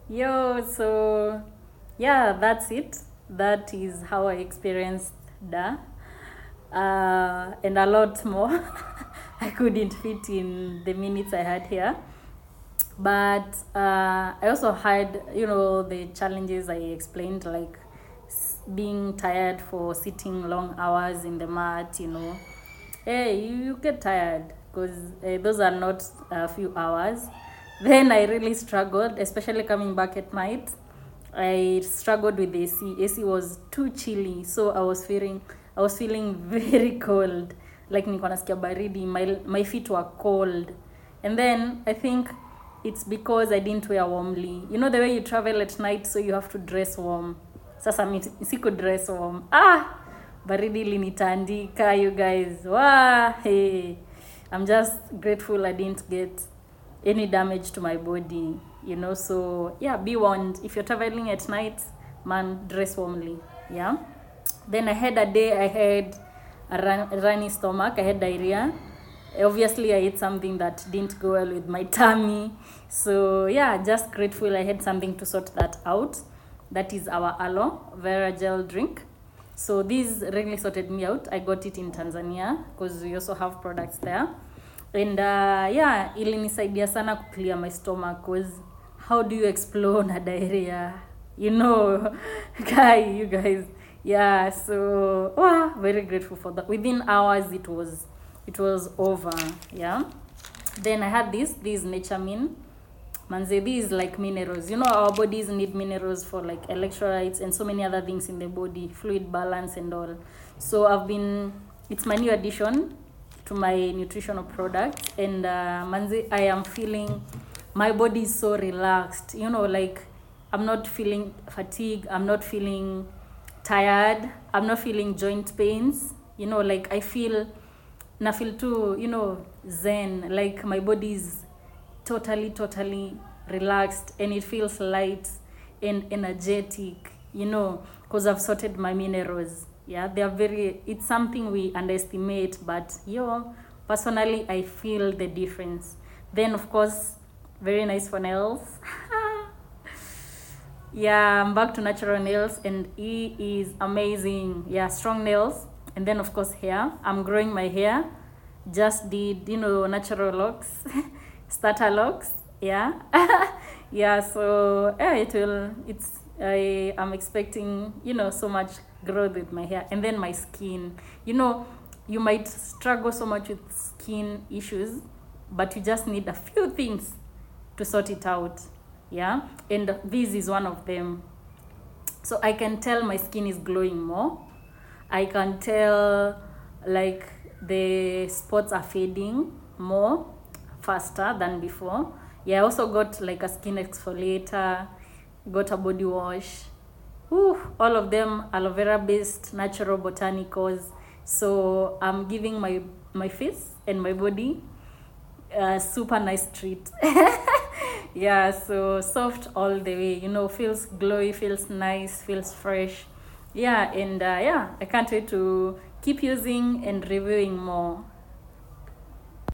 Yo, so yeah, that's it. That is how I experienced Da. And a lot more. I couldn't fit in the minutes I had here. But I also had, the challenges I explained, like being tired for sitting long hours in the mat. Hey, you get tired because those are not a few hours. Then I really struggled, especially coming back at night. I struggled with AC. AC was too chilly, so I was feeling very cold. Like nilikuwa nasikia baridi, my feet were cold. And then I think it's because I didn't wear warmly. You know the way you travel at night, so you have to dress warm. Sasa mi siku dress warm. Baridi linitandika, you guys. Wow, hey. I'm just grateful I didn't get any damage to my body. So yeah, be warned. If you're traveling at night, man, dress warmly. Yeah. Then I had a day I had a runny stomach. I had diarrhea. Obviously, I ate something that didn't go well with my tummy. So yeah, just grateful I had something to sort that out. That is our aloe vera gel drink. So this really sorted me out. I got it in Tanzania because we also have products there. And yeah, ilinisaidia sana clear my stomach because how do you explode a diarrhea? You guys. Yeah, so very grateful for that. Within hours it was over. Yeah. Then I had this nature min. Manze, these like minerals. Our bodies need minerals for like electrolytes and so many other things in the body, fluid balance and all. So it's my new addition to my nutritional products. And manze, I am feeling, my body is so relaxed. Like I'm not feeling fatigue. I'm not feeling tired. I'm not feeling joint pains. Like I feel too, zen. Like my body is totally relaxed and it feels light and energetic, because I've sorted my minerals. Yeah, it's something we underestimate, but personally I feel the difference. Then of course, very nice for nails. Yeah, I'm back to natural nails and it is amazing. Yeah, strong nails. And then of course hair. I'm growing my hair. Just did, natural locks. Starter locks. Yeah. Yeah, so I am expecting, so much growth with my hair. And then my skin. You might struggle so much with skin issues, but you just need a few things to sort it out. Yeah, and this is one of them. So I can tell my skin is glowing more. I can tell like the spots are fading more faster than before. Yeah, I also got like a skin exfoliator, got a body wash. All of them aloe vera based, natural botanicals. So I'm giving my face and my body a super nice treat. Yeah, so soft all the way, feels glowy, feels nice, feels fresh. Yeah, and I can't wait to keep using and reviewing more.